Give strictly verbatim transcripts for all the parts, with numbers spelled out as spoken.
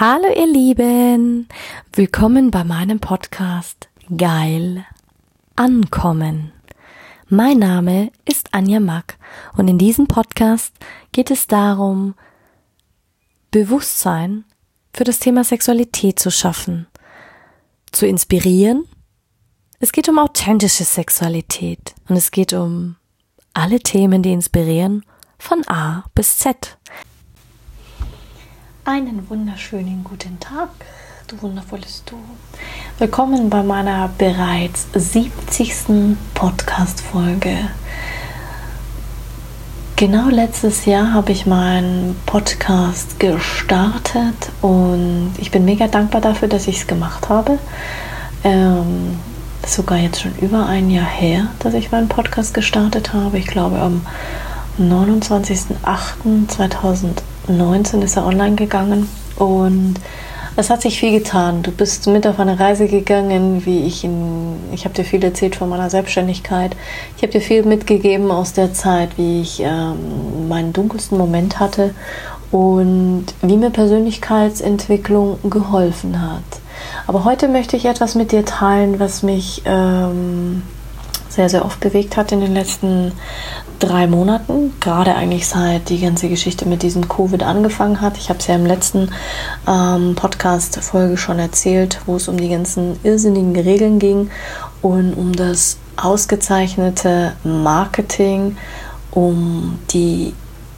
Hallo ihr Lieben, willkommen bei meinem Podcast Geil Ankommen. Mein Name ist Anja Mack und in diesem Podcast geht es darum, Bewusstsein für das Thema Sexualität zu schaffen, zu inspirieren. Es geht um authentische Sexualität und es geht um alle Themen, die inspirieren, von A bis Z. Einen wunderschönen guten Tag, du wundervolles Du. Willkommen bei meiner bereits siebzigsten Podcast-Folge. Genau letztes Jahr habe ich meinen Podcast gestartet und ich bin mega dankbar dafür, dass ich es gemacht habe. Ähm, das ist sogar jetzt schon über ein Jahr her, dass ich meinen Podcast gestartet habe. Ich glaube am neunundzwanzigsten achten zweitausendneunzehn ist er online gegangen und es hat sich viel getan. Du bist mit auf eine Reise gegangen, wie ich in, ich habe dir viel erzählt von meiner Selbstständigkeit. Ich habe dir viel mitgegeben aus der Zeit, wie ich ähm, meinen dunkelsten Moment hatte und wie mir Persönlichkeitsentwicklung geholfen hat. Aber heute möchte ich etwas mit dir teilen, was mich ähm, sehr, sehr oft bewegt hat in den letzten drei Monaten, gerade eigentlich seit die ganze Geschichte mit diesem Covid angefangen hat. Ich habe es ja im letzten ähm, Podcast-Folge schon erzählt, wo es um die ganzen irrsinnigen Regeln ging und um das ausgezeichnete Marketing, um die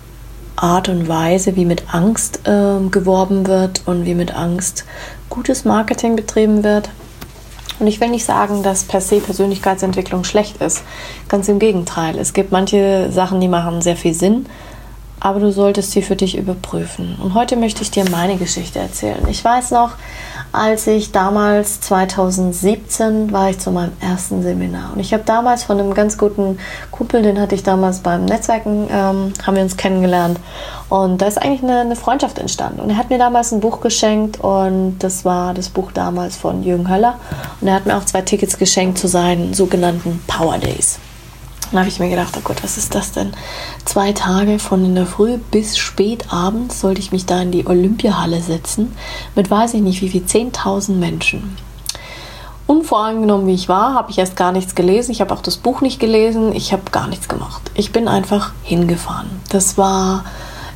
Art und Weise, wie mit Angst ähm, geworben wird und wie mit Angst gutes Marketing betrieben wird. Und ich will nicht sagen, dass per se Persönlichkeitsentwicklung schlecht ist. Ganz im Gegenteil. Es gibt manche Sachen, die machen sehr viel Sinn, aber du solltest sie für dich überprüfen. Und heute möchte ich dir meine Geschichte erzählen. Ich weiß noch, als ich damals zweitausendsiebzehn war ich zu meinem ersten Seminar. Und ich habe damals von einem ganz guten Kumpel, den hatte ich damals beim Netzwerken, ähm, haben wir uns kennengelernt. Und da ist eigentlich eine, eine Freundschaft entstanden. Und er hat mir damals ein Buch geschenkt und das war das Buch damals von Jürgen Höller. Und er hat mir auch zwei Tickets geschenkt zu seinen sogenannten Power Days. Dann habe ich mir gedacht, oh Gott, was ist das denn? Zwei Tage von in der Früh bis spät abends sollte ich mich da in die Olympiahalle setzen mit weiß ich nicht wie viel, zehntausend Menschen. Unvoreingenommen wie ich war, habe ich erst gar nichts gelesen. Ich habe auch das Buch nicht gelesen. Ich habe gar nichts gemacht. Ich bin einfach hingefahren. Das war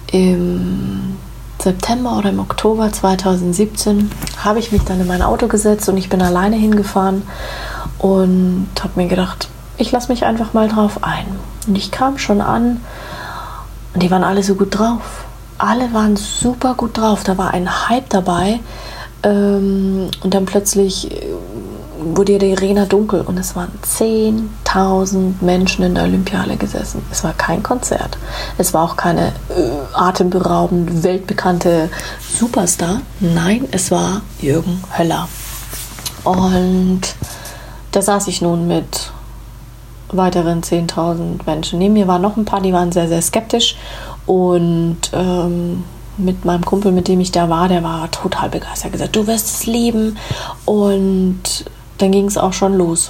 im September oder im Oktober zweitausendsiebzehn habe ich mich dann in mein Auto gesetzt und ich bin alleine hingefahren und habe mir gedacht, ich lasse mich einfach mal drauf ein. Und ich kam schon an und die waren alle so gut drauf. Alle waren super gut drauf. Da war ein Hype dabei. Ähm, und dann plötzlich wurde die Arena dunkel und es waren zehntausend Menschen in der Olympiahalle gesessen. Es war kein Konzert. Es war auch keine äh, atemberaubend weltbekannte Superstar. Nein, es war Jürgen Höller. Und da saß ich nun mit weiteren zehntausend Menschen. Neben mir waren noch ein paar, die waren sehr, sehr skeptisch und ähm, mit meinem Kumpel, mit dem ich da war, der war total begeistert. Er hat gesagt, du wirst es lieben und dann ging es auch schon los.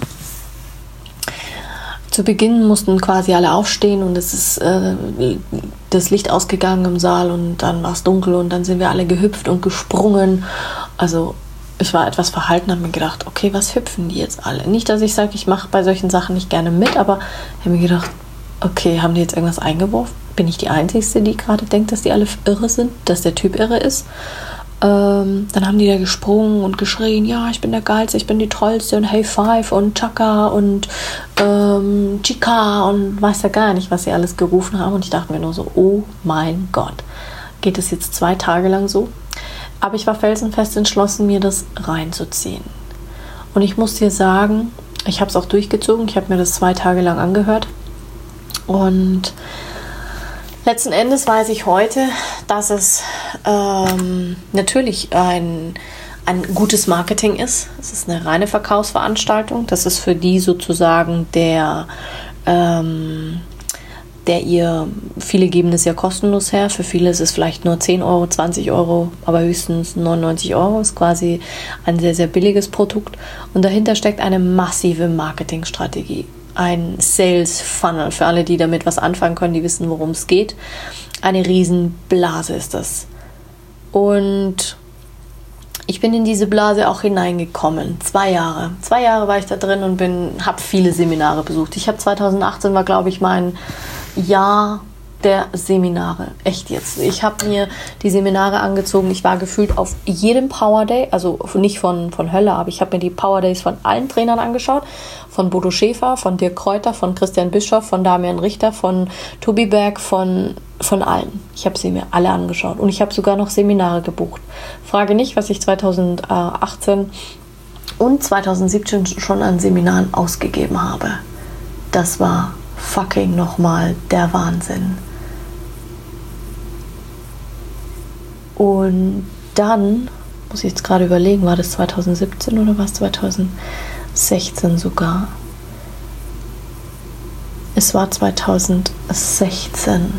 Zu Beginn mussten quasi alle aufstehen und es ist äh, das Licht ausgegangen im Saal und dann war es dunkel und dann sind wir alle gehüpft und gesprungen. Also ich war etwas verhalten, habe mir gedacht, okay, was hüpfen die jetzt alle? Nicht, dass ich sage, ich mache bei solchen Sachen nicht gerne mit, aber ich habe mir gedacht, okay, haben die jetzt irgendwas eingeworfen? Bin ich die Einzige, die gerade denkt, dass die alle irre sind, dass der Typ irre ist? Ähm, dann haben die da gesprungen und geschrien, ja, ich bin der Geilste, ich bin die Tollste und Hey Five und Chaka und ähm, Chica und weiß ja gar nicht, was sie alles gerufen haben. Und ich dachte mir nur so, oh mein Gott, geht es jetzt zwei Tage lang so? Aber ich war felsenfest entschlossen, mir das reinzuziehen. Und ich muss dir sagen, ich habe es auch durchgezogen. Ich habe mir das zwei Tage lang angehört. Und letzten Endes weiß ich heute, dass es ähm, natürlich ein, ein gutes Marketing ist. Es ist eine reine Verkaufsveranstaltung. Das ist für die sozusagen der... Ähm, der ihr, viele geben es ja kostenlos her, für viele ist es vielleicht nur zehn Euro, zwanzig Euro, aber höchstens neunundneunzig Euro, ist quasi ein sehr, sehr billiges Produkt und dahinter steckt eine massive Marketingstrategie, ein Sales Funnel, für alle, die damit was anfangen können, die wissen, worum es geht, eine Riesenblase ist das und ich bin in diese Blase auch hineingekommen. Zwei Jahre. Zwei Jahre war ich da drin und bin, habe viele Seminare besucht. Ich habe zweitausendachtzehn war, glaube ich, mein Jahr der Seminare. Echt jetzt. Ich habe mir die Seminare angezogen. Ich war gefühlt auf jedem Power Day, also nicht von, von Hölle, aber ich habe mir die Power Days von allen Trainern angeschaut. Von Bodo Schäfer, von Dirk Kräuter, von Christian Bischoff, von Damian Richter, von Tobi Berg, von, von allen. Ich habe sie mir alle angeschaut und ich habe sogar noch Seminare gebucht. Frage nicht, was ich zweitausendachtzehn und zweitausendsiebzehn schon an Seminaren ausgegeben habe. Das war fucking nochmal der Wahnsinn. Und dann, muss ich jetzt gerade überlegen, war das zweitausendsiebzehn oder war es zweitausendsechzehn sogar? Es war zweitausendsechzehn.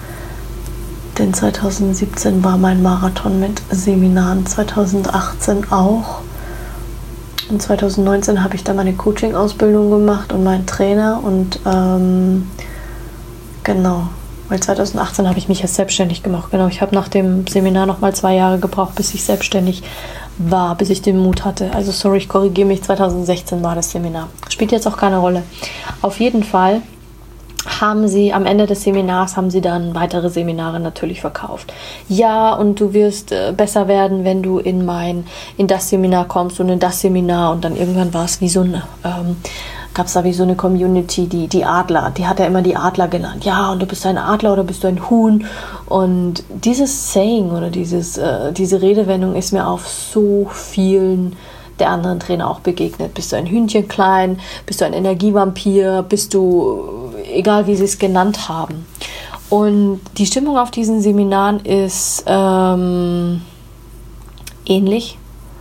Denn zweitausendsiebzehn war mein Marathon mit Seminaren, zweitausendachtzehn auch. Und zweitausendneunzehn habe ich dann meine Coaching-Ausbildung gemacht und meinen Trainer. Und ähm, genau, weil zweitausendachtzehn habe ich mich erst selbstständig gemacht. Genau, ich habe nach dem Seminar nochmal zwei Jahre gebraucht, bis ich selbstständig war, bis ich den Mut hatte. Also sorry, ich korrigiere mich, zweitausendsechzehn war das Seminar. Spielt jetzt auch keine Rolle. Auf jeden Fall haben sie am Ende des Seminars haben sie dann weitere Seminare natürlich verkauft. Ja, und du wirst äh, besser werden, wenn du in mein in das Seminar kommst und in das Seminar, und dann irgendwann war es wie so eine ähm, gab es da wie so eine Community, die die Adler, die hat er immer die Adler genannt. Ja, und du bist ein Adler oder bist du ein Huhn? Und dieses Saying oder dieses äh, diese Redewendung ist mir auf so vielen der anderen Trainer auch begegnet. Bist du ein Hühnchen klein? Bist du ein Energievampir? Bist du, egal wie sie es genannt haben. Und die Stimmung auf diesen Seminaren ist ähm, ähnlich.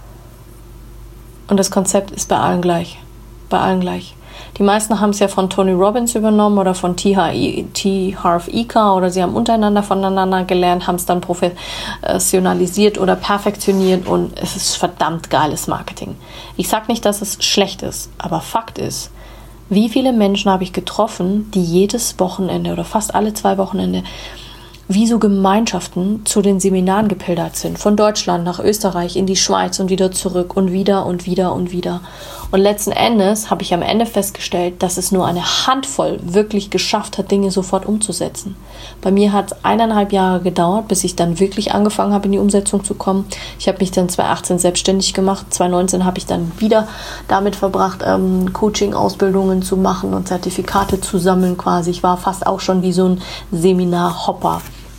Und das Konzept ist bei allen gleich. Bei allen gleich. Die meisten haben es ja von Tony Robbins übernommen oder von T. Harv Eker oder sie haben untereinander voneinander gelernt, haben es dann professionalisiert oder perfektioniert und es ist verdammt geiles Marketing. Ich sage nicht, dass es schlecht ist, aber Fakt ist, wie viele Menschen habe ich getroffen, die jedes Wochenende oder fast alle zwei Wochenende wie so Gemeinschaften zu den Seminaren gepilgert sind. Von Deutschland nach Österreich, in die Schweiz und wieder zurück und wieder und wieder und wieder. Und letzten Endes habe ich am Ende festgestellt, dass es nur eine Handvoll wirklich geschafft hat, Dinge sofort umzusetzen. Bei mir hat es eineinhalb Jahre gedauert, bis ich dann wirklich angefangen habe, in die Umsetzung zu kommen. Ich habe mich dann zweitausendachtzehn selbstständig gemacht. zweitausendneunzehn habe ich dann wieder damit verbracht, ähm, Coaching-Ausbildungen zu machen und Zertifikate zu sammeln quasi. Ich war fast auch schon wie so ein Seminar-Hopper.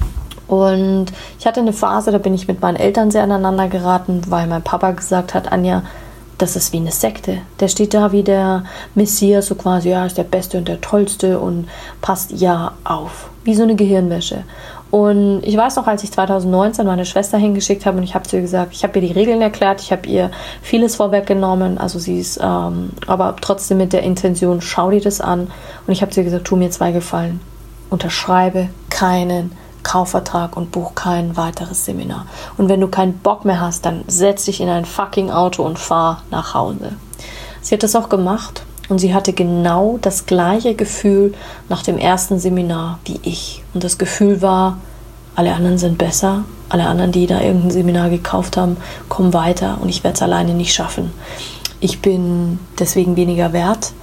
Und ich hatte eine Phase, da bin ich mit meinen Eltern sehr aneinander geraten, weil mein Papa gesagt hat, Anja, das ist wie eine Sekte. Der steht da wie der Messias, so quasi, ja, ist der Beste und der Tollste und passt ja auf. Wie so eine Gehirnwäsche. Und ich weiß noch, als ich zweitausendneunzehn meine Schwester hingeschickt habe und ich habe zu ihr gesagt, ich habe ihr die Regeln erklärt, ich habe ihr vieles vorweggenommen, also sie ist, ähm, aber trotzdem mit der Intention, schau dir das an. Und ich habe zu ihr gesagt, tu mir zwei Gefallen. Unterschreibe keinen Kaufvertrag und buch kein weiteres Seminar. Und wenn du keinen Bock mehr hast, dann setz dich in ein fucking Auto und fahr nach Hause. Sie hat das auch gemacht und sie hatte genau das gleiche Gefühl nach dem ersten Seminar wie ich. Und das Gefühl war, alle anderen sind besser, alle anderen, die da irgendein Seminar gekauft haben, kommen weiter und ich werde es alleine nicht schaffen. Ich bin deswegen weniger wert.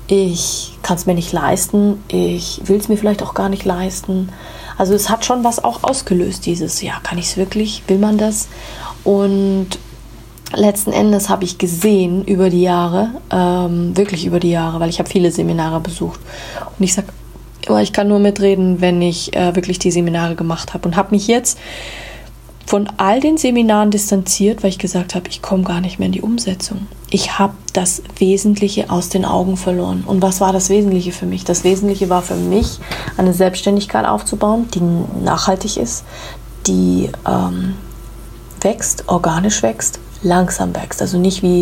Ich kann es mir nicht leisten. Ich will es mir vielleicht auch gar nicht leisten. Also es hat schon was auch ausgelöst, dieses, ja, kann ich es wirklich, will man das? Und letzten Endes habe ich gesehen über die Jahre, ähm, wirklich über die Jahre, weil ich habe viele Seminare besucht. Und ich sage immer, ich kann nur mitreden, wenn ich äh, wirklich die Seminare gemacht habe. Und habe mich jetzt von all den Seminaren distanziert, weil ich gesagt habe, ich komme gar nicht mehr in die Umsetzung. Ich habe das Wesentliche aus den Augen verloren. Und was war das Wesentliche für mich? Das Wesentliche war für mich, eine Selbstständigkeit aufzubauen, die nachhaltig ist, die ähm, wächst, organisch wächst, langsam wächst. Also nicht wie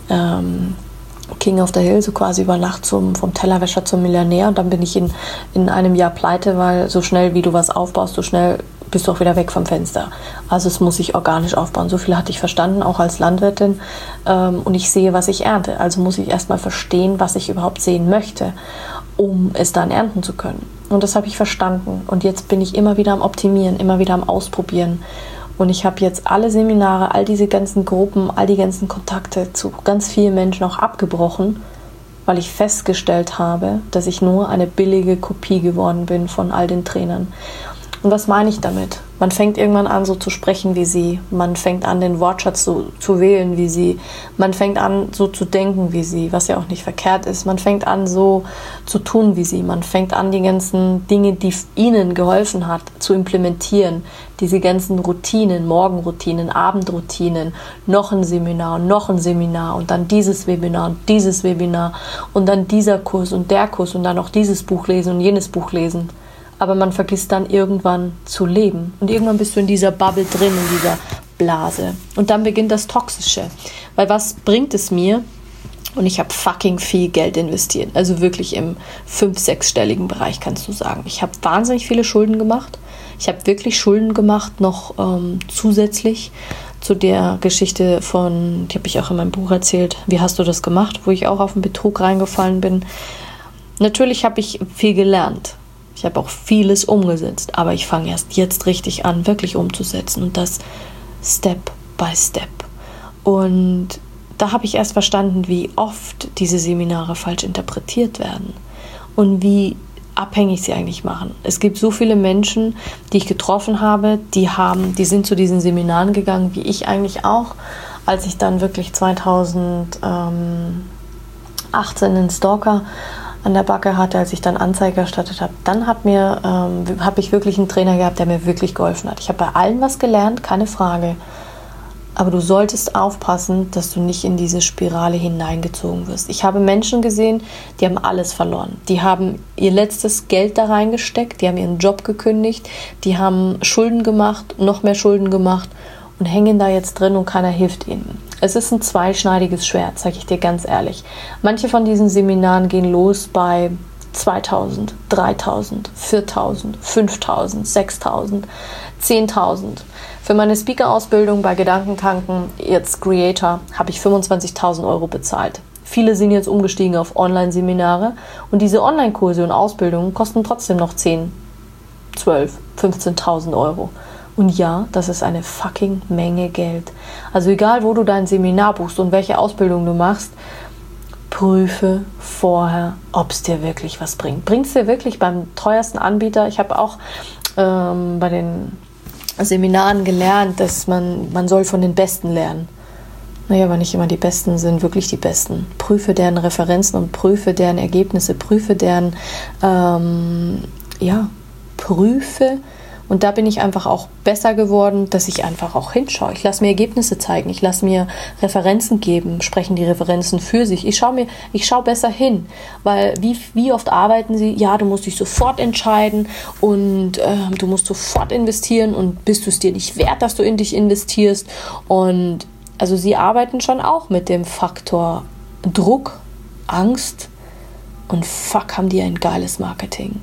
ähm, King of the Hill, so quasi über Nacht zum, vom Tellerwäscher zum Millionär. Und dann bin ich in, in einem Jahr pleite, weil so schnell wie du was aufbaust, so schnell bist du auch wieder weg vom Fenster. Also es muss sich organisch aufbauen. So viel hatte ich verstanden, auch als Landwirtin. Ähm, und ich sehe, was ich ernte. Also muss ich erstmal verstehen, was ich überhaupt sehen möchte, um es dann ernten zu können. Und das habe ich verstanden. Und jetzt bin ich immer wieder am Optimieren, immer wieder am Ausprobieren. Und ich habe jetzt alle Seminare, all diese ganzen Gruppen, all die ganzen Kontakte zu ganz vielen Menschen auch abgebrochen, weil ich festgestellt habe, dass ich nur eine billige Kopie geworden bin von all den Trainern. Und was meine ich damit? Man fängt irgendwann an, so zu sprechen wie sie. Man fängt an, den Wortschatz so zu wählen wie sie. Man fängt an, so zu denken wie sie, was ja auch nicht verkehrt ist. Man fängt an, so zu tun wie sie. Man fängt an, die ganzen Dinge, die ihnen geholfen hat, zu implementieren. Diese ganzen Routinen, Morgenroutinen, Abendroutinen, noch ein Seminar, noch ein Seminar und dann dieses Webinar und dieses Webinar und dann dieser Kurs und der Kurs und dann noch dieses Buch lesen und jenes Buch lesen. Aber man vergisst dann irgendwann zu leben. Und irgendwann bist du in dieser Bubble drin, in dieser Blase. Und dann beginnt das Toxische. Weil was bringt es mir? Und ich habe fucking viel Geld investiert. Also wirklich im fünf-, sechsstelligen Bereich, kannst du sagen. Ich habe wahnsinnig viele Schulden gemacht. Ich habe wirklich Schulden gemacht, noch ähm, zusätzlich zu der Geschichte von, die habe ich auch in meinem Buch erzählt, wie hast du das gemacht, wo ich auch auf den Betrug reingefallen bin. Natürlich habe ich viel gelernt. Ich habe auch vieles umgesetzt, aber ich fange erst jetzt richtig an, wirklich umzusetzen und das Step by Step. Und da habe ich erst verstanden, wie oft diese Seminare falsch interpretiert werden und wie abhängig sie eigentlich machen. Es gibt so viele Menschen, die ich getroffen habe, die haben, die sind zu diesen Seminaren gegangen, wie ich eigentlich auch, als ich dann wirklich zweitausendachtzehn den Stalker an der Backe hatte, als ich dann Anzeige erstattet habe, dann hat mir, ähm, habe ich wirklich einen Trainer gehabt, der mir wirklich geholfen hat. Ich habe bei allen was gelernt, keine Frage. Aber du solltest aufpassen, dass du nicht in diese Spirale hineingezogen wirst. Ich habe Menschen gesehen, die haben alles verloren. Die haben ihr letztes Geld da reingesteckt, die haben ihren Job gekündigt, die haben Schulden gemacht, noch mehr Schulden gemacht und hängen da jetzt drin und keiner hilft ihnen. Es ist ein zweischneidiges Schwert, sage ich dir ganz ehrlich. Manche von diesen Seminaren gehen los bei zweitausend, dreitausend, viertausend, fünftausend, sechstausend, zehntausend. Für meine Speaker-Ausbildung bei Gedankentanken, jetzt Creator, habe ich fünfundzwanzigtausend Euro bezahlt. Viele sind jetzt umgestiegen auf Online-Seminare und diese Online-Kurse und Ausbildungen kosten trotzdem noch zehn, zwölf, fünfzehntausend Euro. Und ja, das ist eine fucking Menge Geld. Also egal, wo du dein Seminar buchst und welche Ausbildung du machst, prüfe vorher, ob es dir wirklich was bringt. Bringt es dir wirklich beim teuersten Anbieter? Ich habe auch ähm, bei den Seminaren gelernt, dass man, man soll von den Besten lernen. Naja, aber nicht immer die Besten sind wirklich die Besten. Prüfe deren Referenzen und prüfe deren Ergebnisse, prüfe deren, ähm, ja, prüfe. Und da bin ich einfach auch besser geworden, dass ich einfach auch hinschaue. Ich lasse mir Ergebnisse zeigen, ich lasse mir Referenzen geben, sprechen die Referenzen für sich. Ich schaue mir, ich schaue besser hin, weil wie, wie oft arbeiten sie? Ja, du musst dich sofort entscheiden und äh, du musst sofort investieren und bist du es dir nicht wert, dass du in dich investierst. Und also sie arbeiten schon auch mit dem Faktor Druck, Angst und fuck, haben die ein geiles Marketing.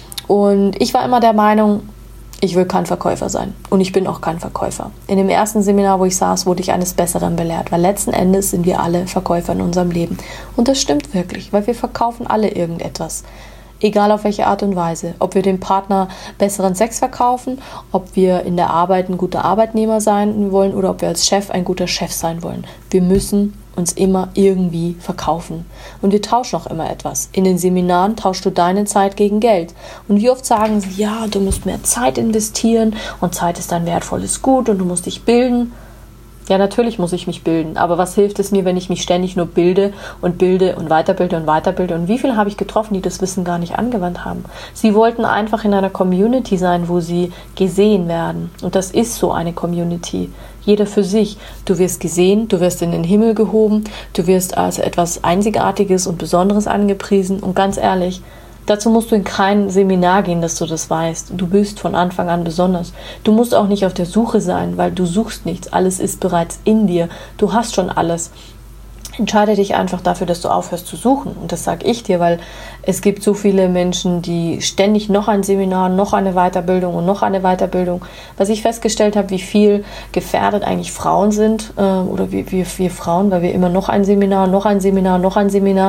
Und ich war immer der Meinung, ich will kein Verkäufer sein und ich bin auch kein Verkäufer. In dem ersten Seminar, wo ich saß, wurde ich eines Besseren belehrt, weil letzten Endes sind wir alle Verkäufer in unserem Leben. Und das stimmt wirklich, weil wir verkaufen alle irgendetwas. Egal auf welche Art und Weise. Ob wir dem Partner besseren Sex verkaufen, ob wir in der Arbeit ein guter Arbeitnehmer sein wollen oder ob wir als Chef ein guter Chef sein wollen. Wir müssen uns immer irgendwie verkaufen. Und wir tauschen auch immer etwas. In den Seminaren tauschst du deine Zeit gegen Geld. Und wie oft sagen sie, ja, du musst mehr Zeit investieren und Zeit ist ein wertvolles Gut und du musst dich bilden. Ja, natürlich muss ich mich bilden, aber was hilft es mir, wenn ich mich ständig nur bilde und bilde und weiterbilde und weiterbilde? Und wie viele habe ich getroffen, die das Wissen gar nicht angewandt haben? Sie wollten einfach in einer Community sein, wo sie gesehen werden. Und das ist so eine Community. Jeder für sich. Du wirst gesehen, du wirst in den Himmel gehoben, du wirst als etwas Einzigartiges und Besonderes angepriesen. Und ganz ehrlich, dazu musst du in kein Seminar gehen, dass du das weißt. Du bist von Anfang an besonders. Du musst auch nicht auf der Suche sein, weil du suchst nichts. Alles ist bereits in dir. Du hast schon alles. Entscheide dich einfach dafür, dass du aufhörst zu suchen. Und das sage ich dir, weil es gibt so viele Menschen, die ständig noch ein Seminar, noch eine Weiterbildung und noch eine Weiterbildung. Was ich festgestellt habe, wie viel gefährdet eigentlich Frauen sind äh, oder wie wir Frauen, weil wir immer noch ein Seminar, noch ein Seminar, noch ein Seminar.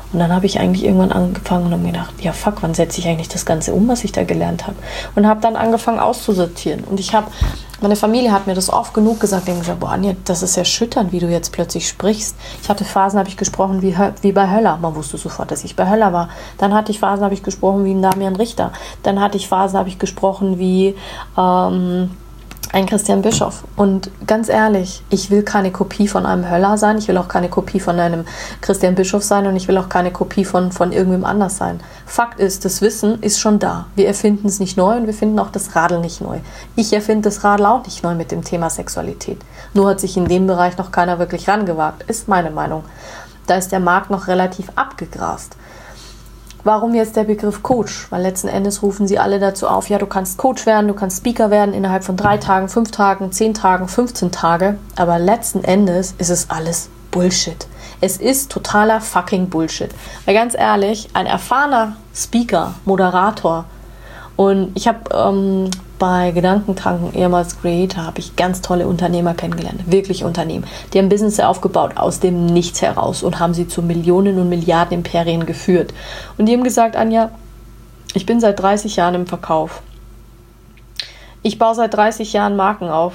Und dann habe ich eigentlich irgendwann angefangen und habe mir gedacht, ja fuck, wann setze ich eigentlich das Ganze um, was ich da gelernt habe? Und habe dann angefangen auszusortieren. Und ich habe, meine Familie hat mir das oft genug gesagt, die haben gesagt, boah Anja, das ist erschütternd, wie du jetzt plötzlich sprichst. Ich hatte Phasen, habe ich gesprochen wie, wie bei Höller. Man wusste sofort, dass ich bei Höller war. Dann hatte ich Phasen, habe ich gesprochen wie ein Damian Richter. Dann hatte ich Phasen, habe ich gesprochen wie ähm, ein Christian Bischoff. Und ganz ehrlich, ich will keine Kopie von einem Höller sein, ich will auch keine Kopie von einem Christian Bischoff sein und ich will auch keine Kopie von, von irgendwem anders sein. Fakt ist, das Wissen ist schon da. Wir erfinden es nicht neu und wir finden auch das Radl nicht neu. Ich erfinde das Radl auch nicht neu mit dem Thema Sexualität. Nur hat sich in dem Bereich noch keiner wirklich rangewagt, ist meine Meinung. Da ist der Markt noch relativ abgegrast. Warum jetzt der Begriff Coach? Weil letzten Endes rufen sie alle dazu auf, ja, du kannst Coach werden, du kannst Speaker werden innerhalb von drei Tagen, fünf Tagen, zehn Tagen, fünfzehn Tage. Aber letzten Endes ist es alles Bullshit. Es ist totaler fucking Bullshit. Weil ganz ehrlich, ein erfahrener Speaker, Moderator, und ich habe ähm, bei Gedankentanken, ehemals Creator, habe ich ganz tolle Unternehmer kennengelernt. Wirklich Unternehmen. Die haben Business aufgebaut aus dem Nichts heraus und haben sie zu Millionen und Milliarden Imperien geführt. Und die haben gesagt, Anja, ich bin seit dreißig Jahren im Verkauf. Ich baue seit dreißig Jahren Marken auf.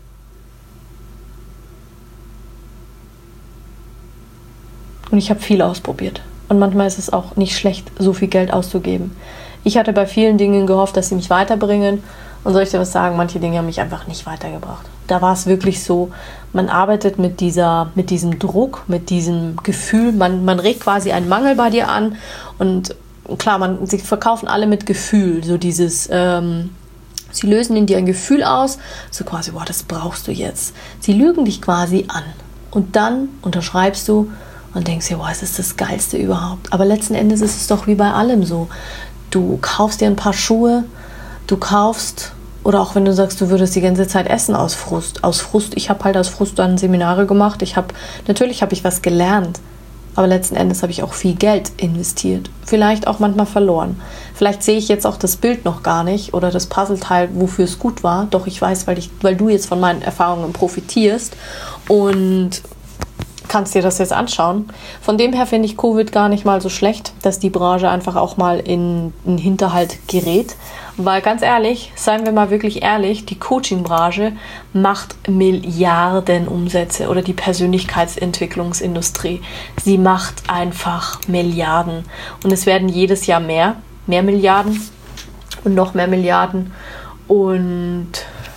Und ich habe viel ausprobiert. Und manchmal ist es auch nicht schlecht, so viel Geld auszugeben. Ich hatte bei vielen Dingen gehofft, dass sie mich weiterbringen. Und soll ich dir was sagen, manche Dinge haben mich einfach nicht weitergebracht. Da war es wirklich so, man arbeitet mit dieser, mit diesem Druck, mit diesem Gefühl, man, man regt quasi einen Mangel bei dir an. Und klar, man, sie verkaufen alle mit Gefühl, so dieses, ähm, sie lösen in dir ein Gefühl aus, so quasi, boah, das brauchst du jetzt. Sie lügen dich quasi an. Und dann unterschreibst du und denkst dir, boah, es ist das Geilste überhaupt. Aber letzten Endes ist es doch wie bei allem so. Du kaufst dir ein paar Schuhe, du kaufst, oder auch wenn du sagst, du würdest die ganze Zeit essen aus Frust. Aus Frust, ich habe halt aus Frust dann Seminare gemacht. Ich habe, natürlich habe ich was gelernt, aber letzten Endes habe ich auch viel Geld investiert. Vielleicht auch manchmal verloren. Vielleicht sehe ich jetzt auch das Bild noch gar nicht oder das Puzzleteil, wofür es gut war. Doch ich weiß, weil, ich, weil du jetzt von meinen Erfahrungen profitierst und kannst dir das jetzt anschauen. Von dem her finde ich Covid gar nicht mal so schlecht, dass die Branche einfach auch mal in den Hinterhalt gerät. Weil ganz ehrlich, seien wir mal wirklich ehrlich, die Coaching-Branche macht Milliarden Umsätze oder die Persönlichkeitsentwicklungsindustrie. Sie macht einfach Milliarden. Und es werden jedes Jahr mehr, mehr Milliarden und noch mehr Milliarden. Und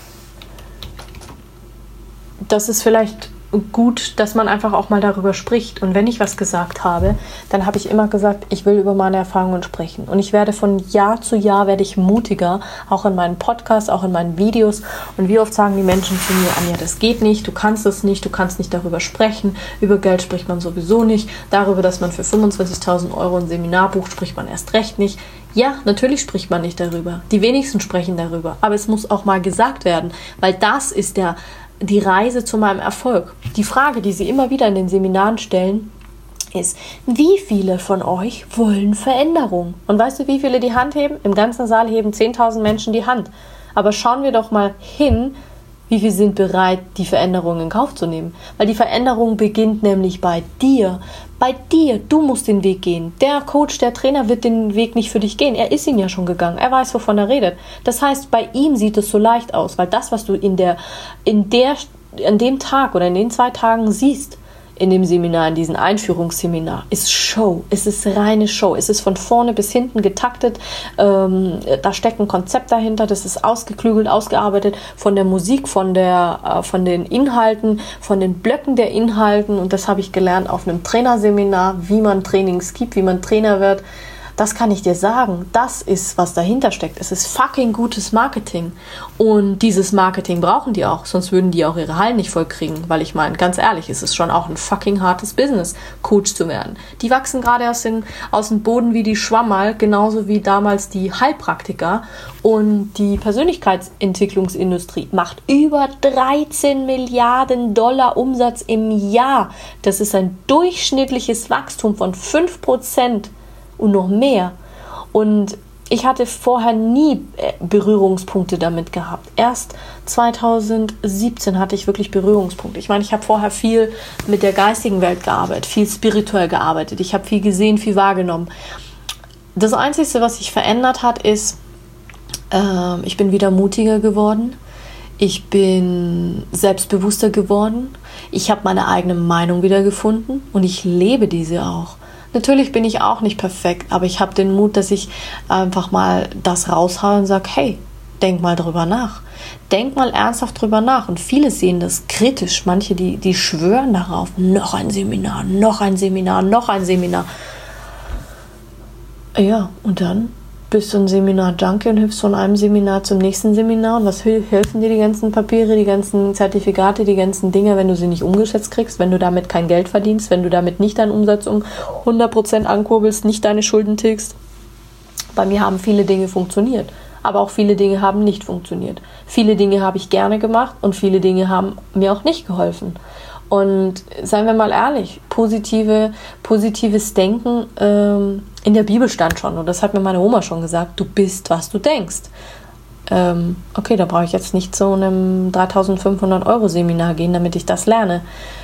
das ist vielleicht gut, dass man einfach auch mal darüber spricht. Und wenn ich was gesagt habe, dann habe ich immer gesagt, ich will über meine Erfahrungen sprechen. Und ich werde von Jahr zu Jahr werde ich mutiger, auch in meinen Podcasts, auch in meinen Videos. Und wie oft sagen die Menschen zu mir, Anja, das geht nicht, du kannst das nicht, du kannst nicht darüber sprechen. Über Geld spricht man sowieso nicht. Darüber, dass man für fünfundzwanzigtausend Euro ein Seminar bucht, spricht man erst recht nicht. Ja, natürlich spricht man nicht darüber. Die wenigsten sprechen darüber. Aber es muss auch mal gesagt werden, weil das ist der die Reise zu meinem Erfolg. Die Frage, die sie immer wieder in den Seminaren stellen, ist, wie viele von euch wollen Veränderung? Und weißt du, wie viele die Hand heben? Im ganzen Saal heben zehntausend Menschen die Hand. Aber schauen wir doch mal hin, wie viele sind bereit, die Veränderung in Kauf zu nehmen. Weil die Veränderung beginnt nämlich bei dir. Bei dir. Du musst den Weg gehen. Der Coach, der Trainer wird den Weg nicht für dich gehen. Er ist ihn ja schon gegangen. Er weiß, wovon er redet. Das heißt, bei ihm sieht es so leicht aus. Weil das, was du in der, in der, an dem Tag oder in den zwei Tagen siehst, in dem Seminar, in diesem Einführungsseminar, ist Show. Es ist reine Show. Es ist von vorne bis hinten getaktet. Ähm, da steckt ein Konzept dahinter. Das ist ausgeklügelt, ausgearbeitet von der Musik, von, der, äh, von den Inhalten, von den Blöcken der Inhalten. Und das habe ich gelernt auf einem Trainerseminar, wie man Trainings gibt, wie man Trainer wird. Das kann ich dir sagen. Das ist, was dahinter steckt. Es ist fucking gutes Marketing. Und dieses Marketing brauchen die auch. Sonst würden die auch ihre Hallen nicht voll kriegen. Weil ich meine, ganz ehrlich, es ist schon auch ein fucking hartes Business, Coach zu werden. Die wachsen gerade aus, den, aus dem Boden wie die Schwammerl, genauso wie damals die Heilpraktiker. Und die Persönlichkeitsentwicklungsindustrie macht über dreizehn Milliarden Dollar Umsatz im Jahr. Das ist ein durchschnittliches Wachstum von fünf Prozent. Und noch mehr. Und ich hatte vorher nie Berührungspunkte damit gehabt. Erst zweitausendsiebzehn hatte ich wirklich Berührungspunkte. Ich meine, ich habe vorher viel mit der geistigen Welt gearbeitet, viel spirituell gearbeitet. Ich habe viel gesehen, viel wahrgenommen. Das Einzige, was sich verändert hat, ist, äh, ich bin wieder mutiger geworden. Ich bin selbstbewusster geworden. Ich habe meine eigene Meinung wieder gefunden und ich lebe diese auch. Natürlich bin ich auch nicht perfekt, aber ich habe den Mut, dass ich einfach mal das raushaue und sage, hey, denk mal drüber nach. Denk mal ernsthaft drüber nach. Und viele sehen das kritisch. Manche, die, die schwören darauf, noch ein Seminar, noch ein Seminar, noch ein Seminar. Ja, und dann bist du ein Seminar-Junkie und hüpfst von einem Seminar zum nächsten Seminar. Und was helfen dir die ganzen Papiere, die ganzen Zertifikate, die ganzen Dinge, wenn du sie nicht umgesetzt kriegst, wenn du damit kein Geld verdienst, wenn du damit nicht deinen Umsatz um hundert Prozent ankurbelst, nicht deine Schulden tilgst? Bei mir haben viele Dinge funktioniert, aber auch viele Dinge haben nicht funktioniert. Viele Dinge habe ich gerne gemacht und viele Dinge haben mir auch nicht geholfen. Und seien wir mal ehrlich, positive, positives Denken, ähm, in der Bibel stand schon, und das hat mir meine Oma schon gesagt, du bist, was du denkst. Ähm, okay, da brauche ich jetzt nicht zu einem dreitausendfünfhundert Euro Seminar gehen, damit ich das lerne.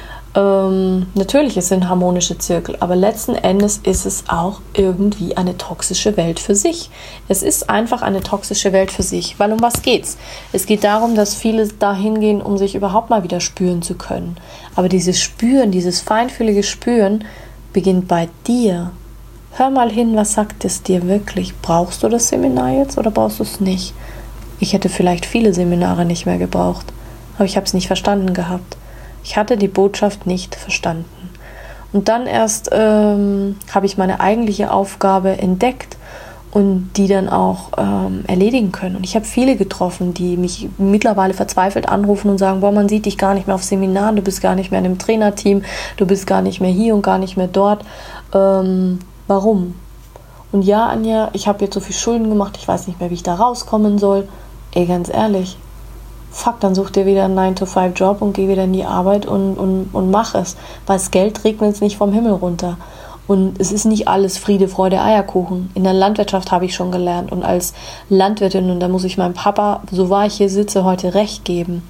Ähm, natürlich, es sind harmonische Zirkel, aber letzten Endes ist es auch irgendwie eine toxische Welt für sich. Es ist einfach eine toxische Welt für sich, weil um was geht's? Es geht darum, dass viele dahin gehen, um sich überhaupt mal wieder spüren zu können. Aber dieses Spüren, dieses feinfühlige Spüren beginnt bei dir. Hör mal hin, was sagt es dir wirklich? Brauchst du das Seminar jetzt oder brauchst du es nicht? Ich hätte vielleicht viele Seminare nicht mehr gebraucht, aber ich habe es nicht verstanden gehabt. Ich hatte die Botschaft nicht verstanden. Und dann erst ähm, habe ich meine eigentliche Aufgabe entdeckt und die dann auch ähm, erledigen können. Und ich habe viele getroffen, die mich mittlerweile verzweifelt anrufen und sagen, boah, man sieht dich gar nicht mehr auf Seminaren, du bist gar nicht mehr in einem Trainerteam, du bist gar nicht mehr hier und gar nicht mehr dort. Ähm, warum? Und ja, Anja, ich habe jetzt so viel Schulden gemacht, ich weiß nicht mehr, wie ich da rauskommen soll. Ey, ganz ehrlich, fuck, dann such dir wieder einen nine to five Job und geh wieder in die Arbeit und, und, und mach es. Weil das Geld regnet jetzt nicht vom Himmel runter. Und es ist nicht alles Friede, Freude, Eierkuchen. In der Landwirtschaft habe ich schon gelernt. Und als Landwirtin, und da muss ich meinem Papa, so wahr ich hier sitze, heute recht geben.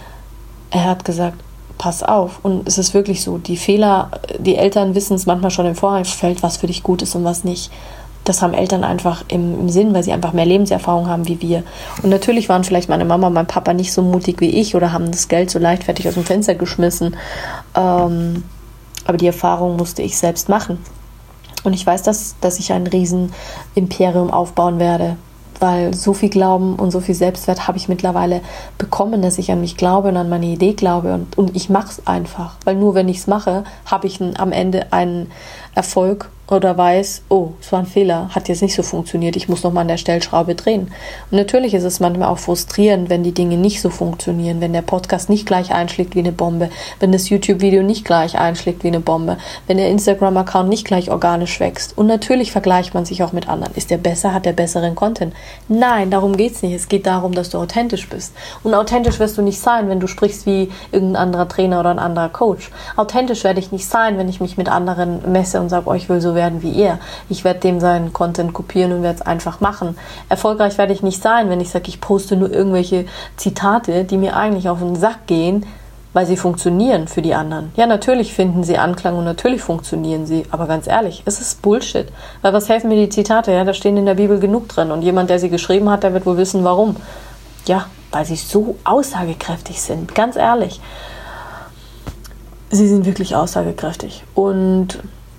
Er hat gesagt, pass auf. Und es ist wirklich so, die Fehler, die Eltern wissen es manchmal schon im Vorfeld, was für dich gut ist und was nicht. Das haben Eltern einfach im, im Sinn, weil sie einfach mehr Lebenserfahrung haben wie wir. Und natürlich waren vielleicht meine Mama und mein Papa nicht so mutig wie ich oder haben das Geld so leichtfertig aus dem Fenster geschmissen. Ähm, aber die Erfahrung musste ich selbst machen. Und ich weiß, dass, dass ich ein riesen Imperium aufbauen werde, weil so viel Glauben und so viel Selbstwert habe ich mittlerweile bekommen, dass ich an mich glaube und an meine Idee glaube. Und, und ich mache es einfach, weil nur wenn ich es mache, habe ich ein, am Ende einen Erfolg oder weiß, oh, es war ein Fehler, hat jetzt nicht so funktioniert, ich muss nochmal an der Stellschraube drehen. Und natürlich ist es manchmal auch frustrierend, wenn die Dinge nicht so funktionieren, wenn der Podcast nicht gleich einschlägt wie eine Bombe, wenn das YouTube-Video nicht gleich einschlägt wie eine Bombe, wenn der Instagram-Account nicht gleich organisch wächst. Und natürlich vergleicht man sich auch mit anderen. Ist der besser, hat der besseren Content? Nein, darum geht's nicht. Es geht darum, dass du authentisch bist. Und authentisch wirst du nicht sein, wenn du sprichst wie irgendein anderer Trainer oder ein anderer Coach. Authentisch werde ich nicht sein, wenn ich mich mit anderen messe und sage, oh, ich will so werden wie er. Ich werde dem seinen Content kopieren und werde es einfach machen. Erfolgreich werde ich nicht sein, wenn ich sage, ich poste nur irgendwelche Zitate, die mir eigentlich auf den Sack gehen, weil sie funktionieren für die anderen. Ja, natürlich finden sie Anklang und natürlich funktionieren sie, aber ganz ehrlich, es ist Bullshit. Weil was helfen mir die Zitate? Ja, da stehen in der Bibel genug drin und jemand, der sie geschrieben hat, der wird wohl wissen, warum. Ja, weil sie so aussagekräftig sind, ganz ehrlich. Sie sind wirklich aussagekräftig. Und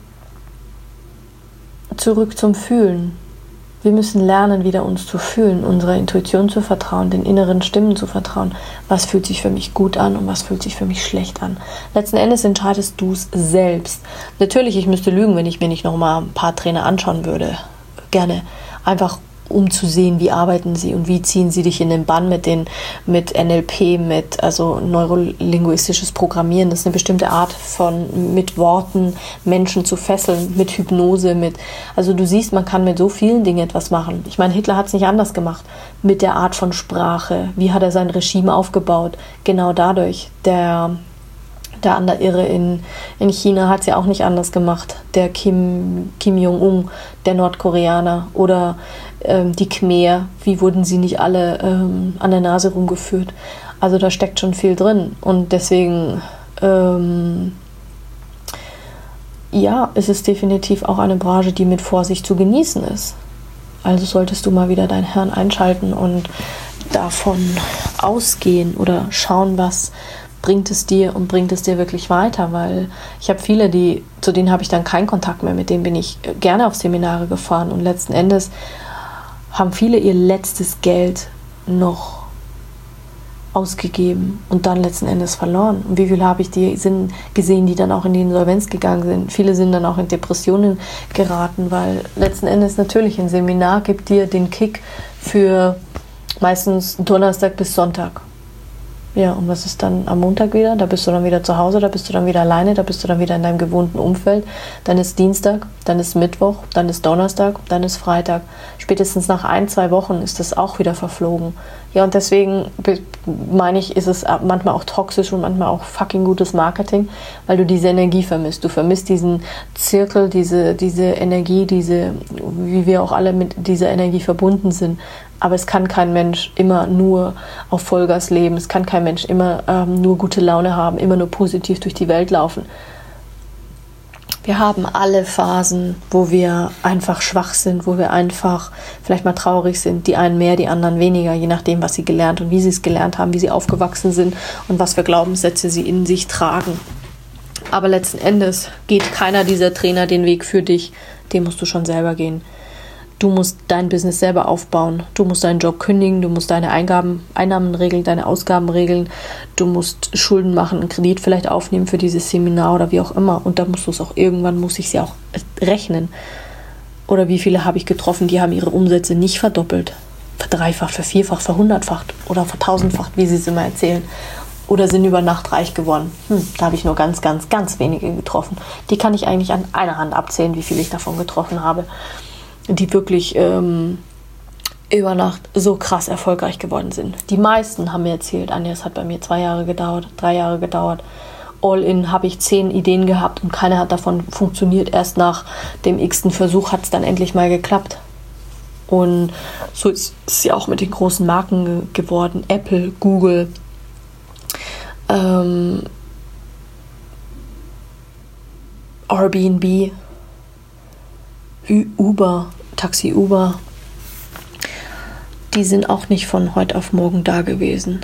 zurück zum Fühlen. Wir müssen lernen, wieder uns zu fühlen, unserer Intuition zu vertrauen, den inneren Stimmen zu vertrauen. Was fühlt sich für mich gut an und was fühlt sich für mich schlecht an? Letzten Endes entscheidest du es selbst. Natürlich, ich müsste lügen, wenn ich mir nicht noch mal ein paar Trainer anschauen würde. Gerne. Einfach um zu sehen, wie arbeiten sie und wie ziehen sie dich in den Bann mit den mit N L P, mit also neurolinguistisches Programmieren. Das ist eine bestimmte Art von mit Worten Menschen zu fesseln, mit Hypnose, mit also du siehst, man kann mit so vielen Dingen etwas machen. Ich meine, Hitler hat es nicht anders gemacht mit der Art von Sprache. Wie hat er sein Regime aufgebaut? Genau dadurch. Der Der andere Irre in, in China hat es ja auch nicht anders gemacht. Der Kim, Kim Jong-un, der Nordkoreaner oder ähm, die Khmer, wie wurden sie nicht alle ähm, an der Nase rumgeführt? Also da steckt schon viel drin und deswegen ähm, ja, ist es definitiv auch eine Branche, die mit Vorsicht zu genießen ist. Also solltest du mal wieder dein Hirn einschalten und davon ausgehen oder schauen, was bringt es dir und bringt es dir wirklich weiter, weil ich habe viele, die, zu denen habe ich dann keinen Kontakt mehr, mit denen bin ich gerne auf Seminare gefahren und letzten Endes haben viele ihr letztes Geld noch ausgegeben und dann letzten Endes verloren. Und wie viele habe ich die sind gesehen, die dann auch in die Insolvenz gegangen sind. Viele sind dann auch in Depressionen geraten, weil letzten Endes natürlich ein Seminar gibt dir den Kick für meistens Donnerstag bis Sonntag. Ja, und was ist dann am Montag wieder? Da bist du dann wieder zu Hause, da bist du dann wieder alleine, da bist du dann wieder in deinem gewohnten Umfeld. Dann ist Dienstag, dann ist Mittwoch, dann ist Donnerstag, dann ist Freitag. Spätestens nach ein, zwei Wochen ist das auch wieder verflogen. Ja, und deswegen meine ich, ist es manchmal auch toxisch und manchmal auch fucking gutes Marketing, weil du diese Energie vermisst. Du vermisst diesen Zirkel, diese, diese Energie, diese, wie wir auch alle mit dieser Energie verbunden sind. Aber es kann kein Mensch immer nur auf Vollgas leben. Es kann kein Mensch immer ähm, nur gute Laune haben, immer nur positiv durch die Welt laufen. Wir haben alle Phasen, wo wir einfach schwach sind, wo wir einfach vielleicht mal traurig sind. Die einen mehr, die anderen weniger, je nachdem, was sie gelernt und wie sie es gelernt haben, wie sie aufgewachsen sind und was für Glaubenssätze sie in sich tragen. Aber letzten Endes geht keiner dieser Trainer den Weg für dich. Den musst du schon selber gehen. Du musst dein Business selber aufbauen. Du musst deinen Job kündigen. Du musst deine Eingaben, Einnahmen regeln, deine Ausgaben regeln. Du musst Schulden machen, einen Kredit vielleicht aufnehmen für dieses Seminar oder wie auch immer. Und dann musst du es auch, irgendwann muss ich es ja auch rechnen. Oder wie viele habe ich getroffen, die haben ihre Umsätze nicht verdoppelt, verdreifacht, vervierfacht, verhundertfacht oder vertausendfacht, wie sie es immer erzählen. Oder sind über Nacht reich geworden. Hm, da habe ich nur ganz, ganz, ganz wenige getroffen. Die kann ich eigentlich an einer Hand abzählen, wie viele ich davon getroffen habe, die wirklich ähm, über Nacht so krass erfolgreich geworden sind. Die meisten haben mir erzählt, Anja, es hat bei mir zwei Jahre gedauert, drei Jahre gedauert. All in habe ich zehn Ideen gehabt und keine hat davon funktioniert. Erst nach dem x-ten Versuch hat es dann endlich mal geklappt. Und so ist es ja auch mit den großen Marken ge- geworden. Apple, Google, ähm, Airbnb, Uber, Taxi Uber, die sind auch nicht von heute auf morgen da gewesen.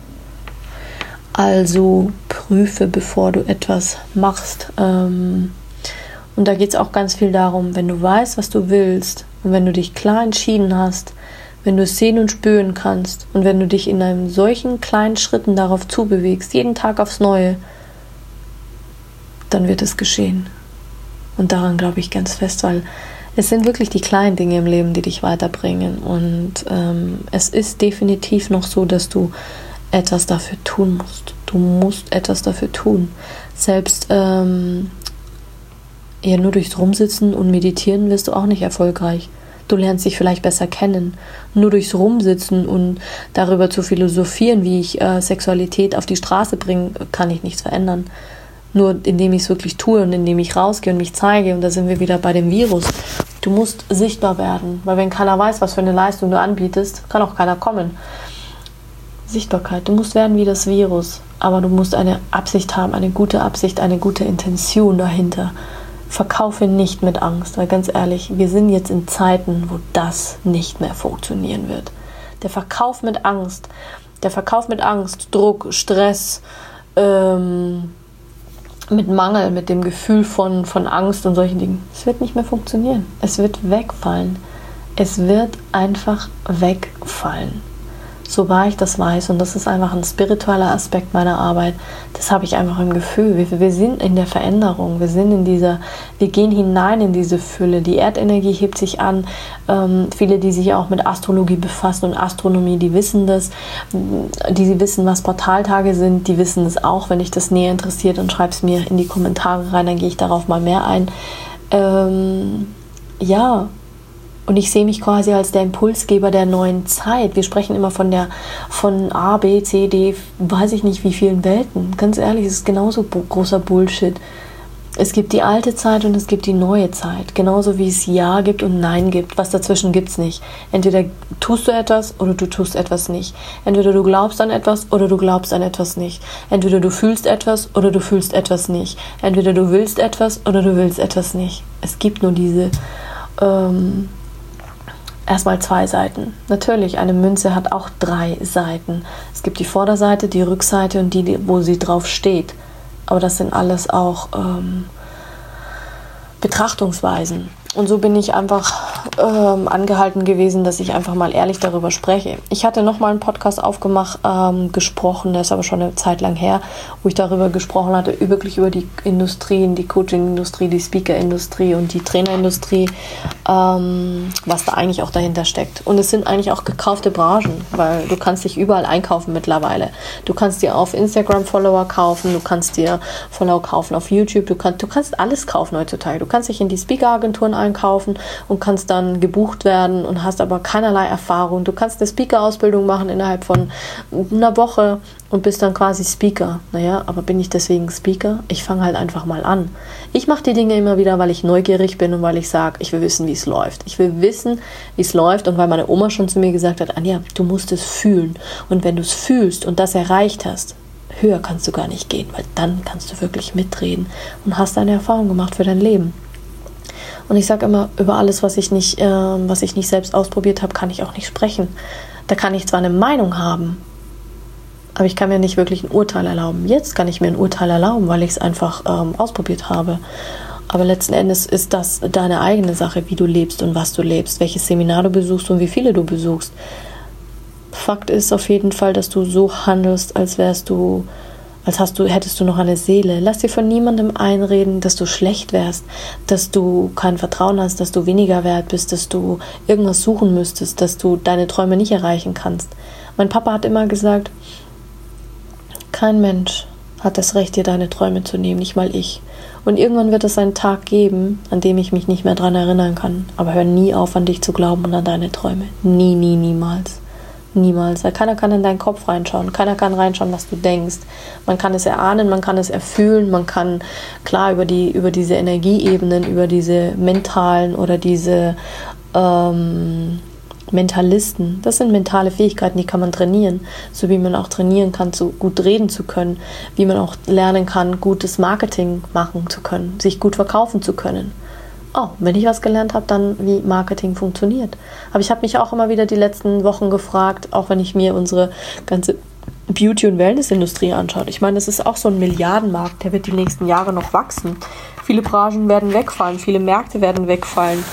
Also prüfe, bevor du etwas machst. Ähm, und da geht es auch ganz viel darum, wenn du weißt, was du willst und wenn du dich klar entschieden hast, wenn du es sehen und spüren kannst und wenn du dich in einem solchen kleinen Schritten darauf zubewegst, jeden Tag aufs Neue, dann wird es geschehen. Und daran glaube ich ganz fest, weil es sind wirklich die kleinen Dinge im Leben, die dich weiterbringen. Und ähm, es ist definitiv noch so, dass du etwas dafür tun musst. Du musst etwas dafür tun. Selbst ähm, ja, nur durchs Rumsitzen und Meditieren wirst du auch nicht erfolgreich. Du lernst dich vielleicht besser kennen. Nur durchs Rumsitzen und darüber zu philosophieren, wie ich äh, Sexualität auf die Straße bringe, kann ich nichts verändern. Nur indem ich es wirklich tue und indem ich rausgehe und mich zeige. Und da sind wir wieder bei dem Virus. Du musst sichtbar werden. Weil wenn keiner weiß, was für eine Leistung du anbietest, kann auch keiner kommen. Sichtbarkeit. Du musst werden wie das Virus. Aber du musst eine Absicht haben, eine gute Absicht, eine gute Intention dahinter. Verkaufe nicht mit Angst. Weil ganz ehrlich, wir sind jetzt in Zeiten, wo das nicht mehr funktionieren wird. Der Verkauf mit Angst. Der Verkauf mit Angst, Druck, Stress, ähm... mit Mangel, mit dem Gefühl von, von Angst und solchen Dingen. Es wird nicht mehr funktionieren. Es wird wegfallen. Es wird einfach wegfallen. So wahr ich das weiß, und das ist einfach ein spiritueller Aspekt meiner Arbeit, das habe ich einfach im Gefühl. Wir, wir sind in der Veränderung, wir sind in dieser, wir gehen hinein in diese Fülle. Die Erdenergie hebt sich an. Ähm, viele, die sich auch mit Astrologie befassen und Astronomie, die wissen das. Die wissen, was Portaltage sind, die wissen es auch. Wenn dich das näher interessiert, dann schreib es mir in die Kommentare rein, dann gehe ich darauf mal mehr ein. Ähm, ja, Und ich sehe mich quasi als der Impulsgeber der neuen Zeit. Wir sprechen immer von der von A, B, C, D, weiß ich nicht wie vielen Welten. Ganz ehrlich, es ist genauso bu- großer Bullshit. Es gibt die alte Zeit und es gibt die neue Zeit. Genauso wie es Ja gibt und Nein gibt. Was dazwischen gibt es nicht. Entweder tust du etwas oder du tust etwas nicht. Entweder du glaubst an etwas oder du glaubst an etwas nicht. Entweder du fühlst etwas oder du fühlst etwas nicht. Entweder du willst etwas oder du willst etwas nicht. Es gibt nur diese ähm, erstmal zwei Seiten. Natürlich, eine Münze hat auch drei Seiten. Es gibt die Vorderseite, die Rückseite und die, wo sie drauf steht. Aber das sind alles auch ähm, Betrachtungsweisen. Und so bin ich einfach ähm, angehalten gewesen, dass ich einfach mal ehrlich darüber spreche. Ich hatte noch mal einen Podcast aufgemacht, ähm, gesprochen, der ist aber schon eine Zeit lang her, wo ich darüber gesprochen hatte, wirklich über die Industrien, die Coaching-Industrie, die Speaker-Industrie und die Trainerindustrie, ähm, was da eigentlich auch dahinter steckt. Und es sind eigentlich auch gekaufte Branchen, weil du kannst dich überall einkaufen mittlerweile. Du kannst dir auf Instagram Follower kaufen, du kannst dir Follower kaufen auf YouTube, du, kann, du kannst alles kaufen heutzutage. Du kannst dich in die Speaker-Agenturen einkaufen und kannst dann gebucht werden und hast aber keinerlei Erfahrung. Du kannst eine Speaker-Ausbildung machen innerhalb von einer Woche und bist dann quasi Speaker. Naja, aber bin ich deswegen Speaker? Ich fange halt einfach mal an. Ich mache die Dinge immer wieder, weil ich neugierig bin und weil ich sage, ich will wissen, wie es läuft. Ich will wissen, wie es läuft und weil meine Oma schon zu mir gesagt hat, Anja, du musst es fühlen. Und wenn du es fühlst und das erreicht hast, höher kannst du gar nicht gehen, weil dann kannst du wirklich mitreden und hast eine Erfahrung gemacht für dein Leben. Und ich sage immer, über alles, was ich nicht, äh, was ich nicht selbst ausprobiert habe, kann ich auch nicht sprechen. Da kann ich zwar eine Meinung haben, aber ich kann mir nicht wirklich ein Urteil erlauben. Jetzt kann ich mir ein Urteil erlauben, weil ich es einfach ähm, ausprobiert habe. Aber letzten Endes ist das deine eigene Sache, wie du lebst und was du lebst, welches Seminar du besuchst und wie viele du besuchst. Fakt ist auf jeden Fall, dass du so handelst, als wärst du als hast du, hättest du noch eine Seele. Lass dir von niemandem einreden, dass du schlecht wärst, dass du kein Vertrauen hast, dass du weniger wert bist, dass du irgendwas suchen müsstest, dass du deine Träume nicht erreichen kannst. Mein Papa hat immer gesagt, kein Mensch hat das Recht, dir deine Träume zu nehmen, nicht mal ich. Und irgendwann wird es einen Tag geben, an dem ich mich nicht mehr daran erinnern kann. Aber hör nie auf, an dich zu glauben und an deine Träume. Nie, nie, niemals. Niemals. Weil keiner kann in deinen Kopf reinschauen. Keiner kann reinschauen, was du denkst. Man kann es erahnen, man kann es erfühlen, man kann klar über die über diese Energieebenen, über diese mentalen oder diese ähm, Mentalisten. Das sind mentale Fähigkeiten, die kann man trainieren. So wie man auch trainieren kann, so gut reden zu können. Wie man auch lernen kann, gutes Marketing machen zu können. Sich gut verkaufen zu können. Oh, wenn ich was gelernt habe, dann wie Marketing funktioniert. Aber ich habe mich auch immer wieder die letzten Wochen gefragt, auch wenn ich mir unsere ganze Beauty- und Wellness-Industrie anschaue. Ich meine, das ist auch so ein Milliardenmarkt, der wird die nächsten Jahre noch wachsen. Viele Branchen werden wegfallen, viele Märkte werden wegfallen.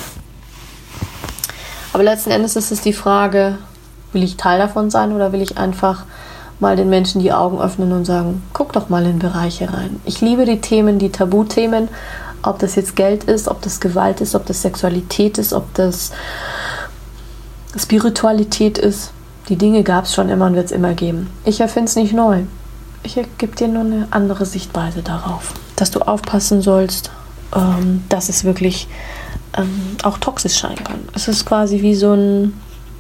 Aber letzten Endes ist es die Frage, will ich Teil davon sein oder will ich einfach mal den Menschen die Augen öffnen und sagen, guck doch mal in Bereiche rein. Ich liebe die Themen, die Tabuthemen, ob das jetzt Geld ist, ob das Gewalt ist, ob das Sexualität ist, ob das Spiritualität ist. Die Dinge gab es schon immer und wird es immer geben. Ich erfinde es nicht neu. Ich gebe dir nur eine andere Sichtweise darauf. Dass du aufpassen sollst, ähm, dass es wirklich ähm, auch toxisch sein kann. Es ist quasi wie so ein...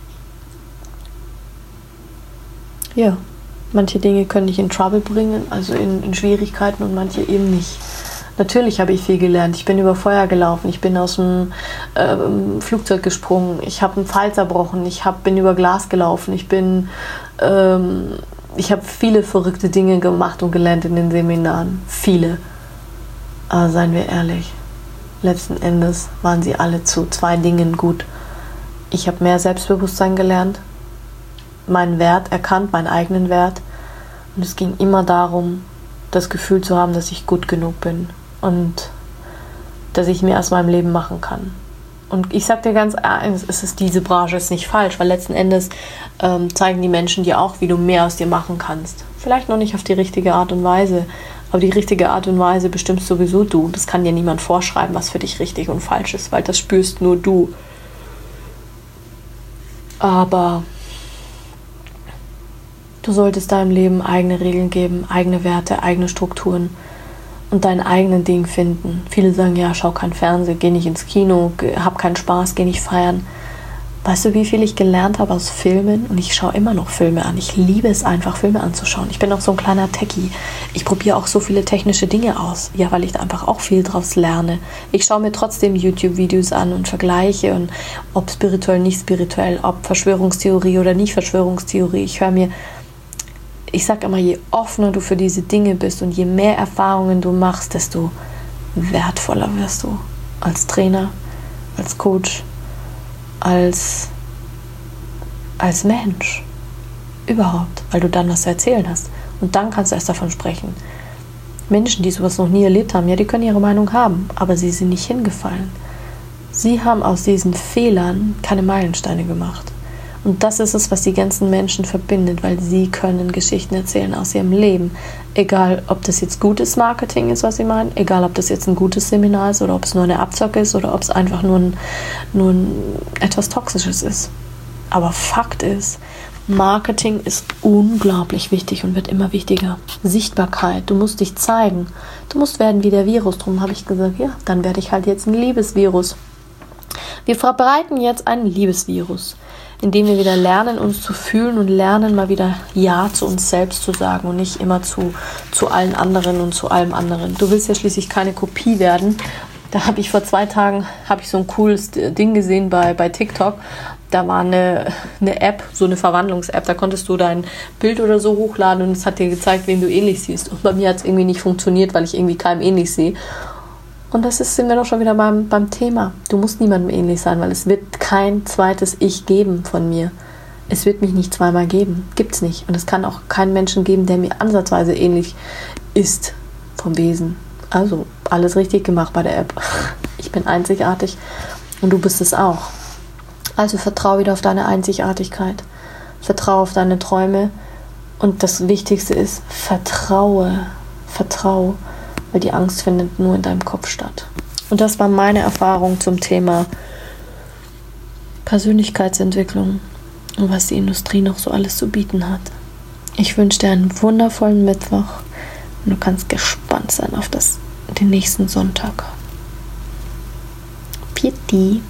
Ja, manche Dinge können dich in Trouble bringen, also in, in Schwierigkeiten und manche eben nicht. Natürlich habe ich viel gelernt. Ich bin über Feuer gelaufen, ich bin aus dem ähm, Flugzeug gesprungen, ich habe einen Pfeil zerbrochen, ich hab, bin über Glas gelaufen, ich bin, ähm, ich habe viele verrückte Dinge gemacht und gelernt in den Seminaren. Viele. Aber seien wir ehrlich, letzten Endes waren sie alle zu zwei Dingen gut. Ich habe mehr Selbstbewusstsein gelernt, meinen Wert erkannt, meinen eigenen Wert. Und es ging immer darum, das Gefühl zu haben, dass ich gut genug bin. Und dass ich mehr aus meinem Leben machen kann. Und ich sag dir ganz ehrlich, es ist diese Branche ist nicht falsch, weil letzten Endes ähm, zeigen die Menschen dir auch, wie du mehr aus dir machen kannst. Vielleicht noch nicht auf die richtige Art und Weise, aber die richtige Art und Weise bestimmst sowieso du. Das kann dir niemand vorschreiben, was für dich richtig und falsch ist, weil das spürst nur du. Aber du solltest deinem Leben eigene Regeln geben, eigene Werte, eigene Strukturen und dein eigenes Ding finden. Viele sagen, ja, schau kein Fernsehen, geh nicht ins Kino, hab keinen Spaß, geh nicht feiern. Weißt du, wie viel ich gelernt habe aus Filmen? Und ich schaue immer noch Filme an. Ich liebe es einfach, Filme anzuschauen. Ich bin auch so ein kleiner Techie. Ich probiere auch so viele technische Dinge aus. Ja, weil ich da einfach auch viel draus lerne. Ich schaue mir trotzdem YouTube-Videos an und vergleiche. Und ob spirituell, nicht spirituell, ob Verschwörungstheorie oder nicht Verschwörungstheorie. Ich höre mir, ich sage immer, je offener du für diese Dinge bist und je mehr Erfahrungen du machst, desto wertvoller wirst du. Als Trainer, als Coach, als, als Mensch. Überhaupt. Weil du dann was zu erzählen hast. Und dann kannst du erst davon sprechen. Menschen, die sowas noch nie erlebt haben, ja, die können ihre Meinung haben, aber sie sind nicht hingefallen. Sie haben aus diesen Fehlern keine Meilensteine gemacht. Und das ist es, was die ganzen Menschen verbindet, weil sie können Geschichten erzählen aus ihrem Leben. Egal, ob das jetzt gutes Marketing ist, was sie meinen, egal, ob das jetzt ein gutes Seminar ist oder ob es nur eine Abzocke ist oder ob es einfach nur, ein, nur ein, etwas Toxisches ist. Aber Fakt ist, Marketing ist unglaublich wichtig und wird immer wichtiger. Sichtbarkeit, du musst dich zeigen. Du musst werden wie der Virus. Darum habe ich gesagt, ja, dann werde ich halt jetzt ein Liebesvirus. Wir verbreiten jetzt ein Liebesvirus, indem wir wieder lernen, uns zu fühlen und lernen, mal wieder Ja zu uns selbst zu sagen und nicht immer zu, zu allen anderen und zu allem anderen. Du willst ja schließlich keine Kopie werden. Da habe ich vor zwei Tagen habe ich so ein cooles Ding gesehen bei, bei TikTok. Da war eine, eine App, so eine Verwandlungs-App, da konntest du dein Bild oder so hochladen und es hat dir gezeigt, wen du ähnlich siehst. Und bei mir hat es irgendwie nicht funktioniert, weil ich irgendwie keinem ähnlich sehe. Und das ist, sind wir doch schon wieder beim, beim Thema. Du musst niemandem ähnlich sein, weil es wird kein zweites Ich geben von mir. Es wird mich nicht zweimal geben. Gibt's nicht. Und es kann auch keinen Menschen geben, der mir ansatzweise ähnlich ist vom Wesen. Also alles richtig gemacht bei der App. Ich bin einzigartig und du bist es auch. Also vertraue wieder auf deine Einzigartigkeit. Vertraue auf deine Träume. Und das Wichtigste ist, vertraue. Vertraue. Weil die Angst findet nur in deinem Kopf statt. Und das war meine Erfahrung zum Thema Persönlichkeitsentwicklung und was die Industrie noch so alles zu bieten hat. Ich wünsche dir einen wundervollen Mittwoch und du kannst gespannt sein auf das, den nächsten Sonntag. Pieti.